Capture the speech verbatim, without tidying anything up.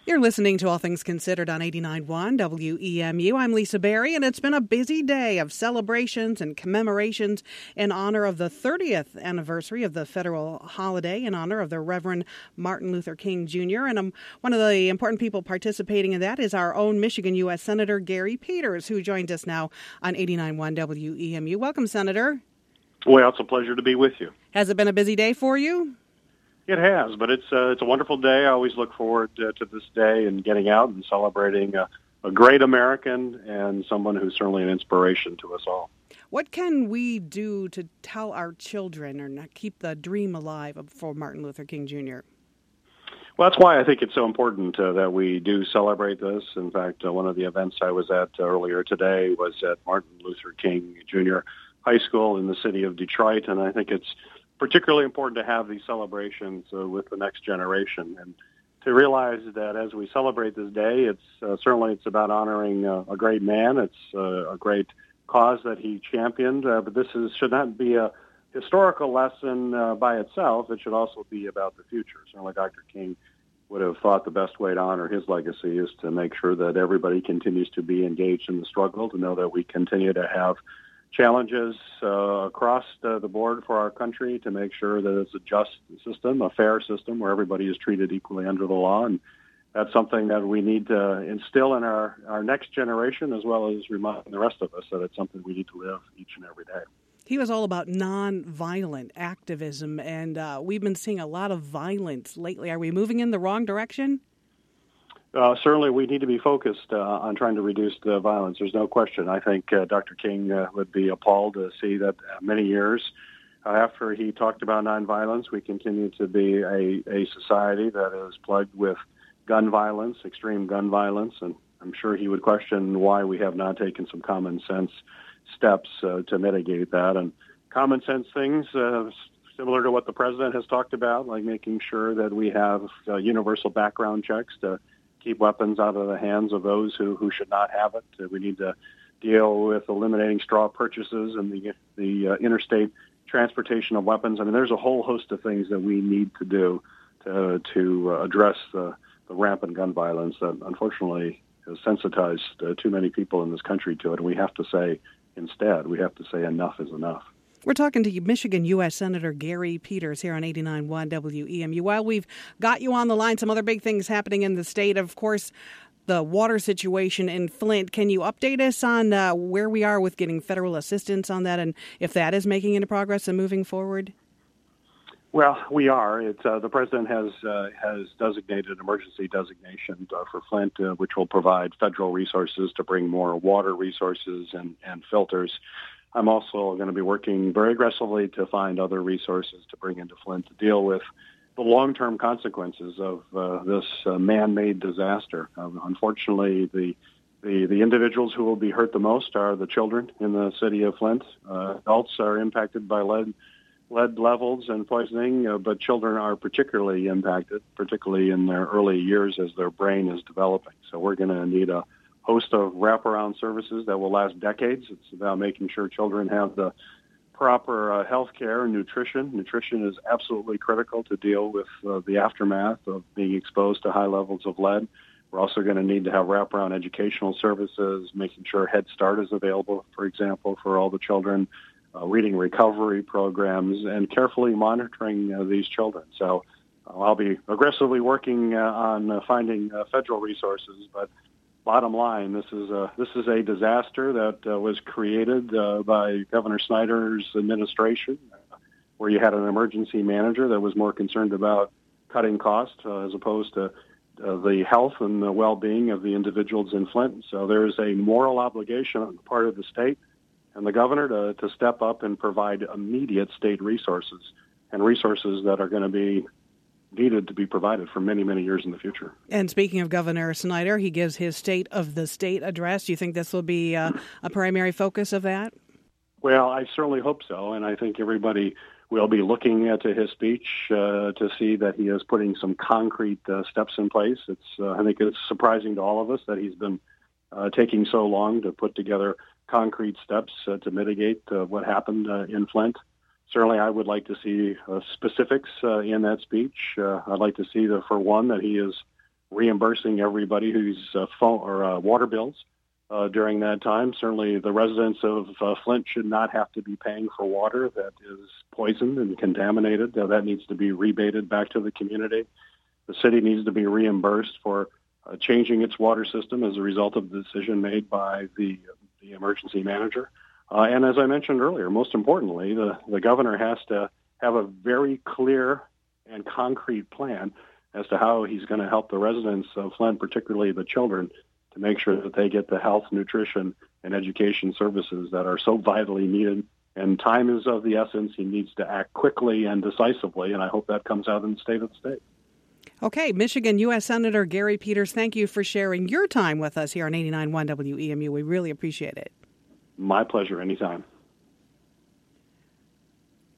You're listening to All Things Considered on eighty-nine point one W E M U. I'm Lisa Berry, and it's been a busy day of celebrations and commemorations in honor of the thirtieth anniversary of the federal holiday in honor of the Reverend Martin Luther King Junior And um, one of the important people participating in that is our own Michigan U S Senator Gary Peters, who joins us now on eighty-nine point one W E M U. Welcome, Senator. Well, it's a pleasure to be with you. Has it been a busy day for you? It has, but it's uh, it's a wonderful day. I always look forward uh, to this day and getting out and celebrating a, a great American and someone who's certainly an inspiration to us all. What can we do to tell our children or not keep the dream alive for Martin Luther King Junior? Well, that's why I think it's so important uh, that we do celebrate this. In fact, uh, one of the events I was at uh, earlier today was at Martin Luther King Junior High School in the city of Detroit, and I think it's particularly important to have these celebrations uh, with the next generation, and to realize that as we celebrate this day, it's uh, certainly it's about honoring uh, a great man. It's uh, a great cause that he championed, uh, but this is, should not be a historical lesson uh, by itself. It should also be about the future. Certainly Doctor King would have thought the best way to honor his legacy is to make sure that everybody continues to be engaged in the struggle, to know that we continue to have challenges uh, across uh, the board for our country, to make sure that it's a just system, a fair system where everybody is treated equally under the law. And that's something that we need to instill in our, our next generation, as well as remind the rest of us that it's something we need to live each and every day. He was all about nonviolent activism, and uh, we've been seeing a lot of violence lately. Are we moving in the wrong direction? Uh, certainly, we need to be focused uh, on trying to reduce the violence. There's no question. I think uh, Doctor King uh, would be appalled to see that many years uh, after he talked about nonviolence, we continue to be a, a society that is plagued with gun violence, extreme gun violence, and I'm sure he would question why we have not taken some common sense steps uh, to mitigate that. And common sense things uh, similar to what the president has talked about, like making sure that we have uh, universal background checks to keep weapons out of the hands of those who, who should not have it. Uh, we need to deal with eliminating straw purchases and the the uh, interstate transportation of weapons. I mean, there's a whole host of things that we need to do to, to uh, address the, the rampant gun violence that unfortunately has sensitized uh, too many people in this country to it. And we have to say, instead, we have to say enough is enough. We're talking to Michigan U S Senator Gary Peters here on eighty-nine point one W E M U. While we've got you on the line, some other big things happening in the state. Of course, the water situation in Flint. Can you update us on uh, where we are with getting federal assistance on that, and if that is making any progress and moving forward? Well, we are. It's, uh, the president has uh, has designated an emergency designation uh, for Flint, uh, which will provide federal resources to bring more water resources and, and filters. I'm also going to be working very aggressively to find other resources to bring into Flint to deal with the long-term consequences of uh, this uh, man-made disaster. Um, unfortunately, the, the the individuals who will be hurt the most are the children in the city of Flint. Uh, adults are impacted by lead lead levels and poisoning, uh, but children are particularly impacted, particularly in their early years as their brain is developing. So we're going to need a host of wraparound services that will last decades. It's about making sure children have the proper uh, health care and nutrition. Nutrition is absolutely critical to deal with uh, the aftermath of being exposed to high levels of lead. We're also going to need to have wraparound educational services, making sure Head Start is available, for example, for all the children, uh, reading recovery programs, and carefully monitoring uh, these children. So uh, I'll be aggressively working uh, on uh, finding uh, federal resources, but bottom line, this is a this is a disaster that uh, was created uh, by Governor Snyder's administration, uh, where you had an emergency manager that was more concerned about cutting costs uh, as opposed to uh, the health and the well-being of the individuals in Flint. So there is a moral obligation on the part of the state and the governor to, to step up and provide immediate state resources, and resources that are going to be needed to be provided for many, many years in the future. And speaking of Governor Snyder, he gives his State of the State address. Do you think this will be uh, a primary focus of that? Well, I certainly hope so, and I think everybody will be looking at his speech uh, to see that he is putting some concrete uh, steps in place. It's uh, I think it's surprising to all of us that he's been uh, taking so long to put together concrete steps uh, to mitigate uh, what happened uh, in Flint. Certainly, I would like to see uh, specifics uh, in that speech. Uh, I'd like to see, the, for one, that he is reimbursing everybody whose uh, phone or uh, water bills uh, during that time. Certainly the residents of uh, Flint should not have to be paying for water that is poisoned and contaminated. Uh, that needs to be rebated back to the community. The city needs to be reimbursed for uh, changing its water system as a result of the decision made by the, the emergency manager. Uh, and as I mentioned earlier, most importantly, the, the governor has to have a very clear and concrete plan as to how he's going to help the residents of Flint, particularly the children, to make sure that they get the health, nutrition, and education services that are so vitally needed. And time is of the essence. He needs to act quickly and decisively, and I hope that comes out in the state of the state. Okay, Michigan U S Senator Gary Peters, thank you for sharing your time with us here on eighty-nine point one W E M U. We really appreciate it. My pleasure, anytime.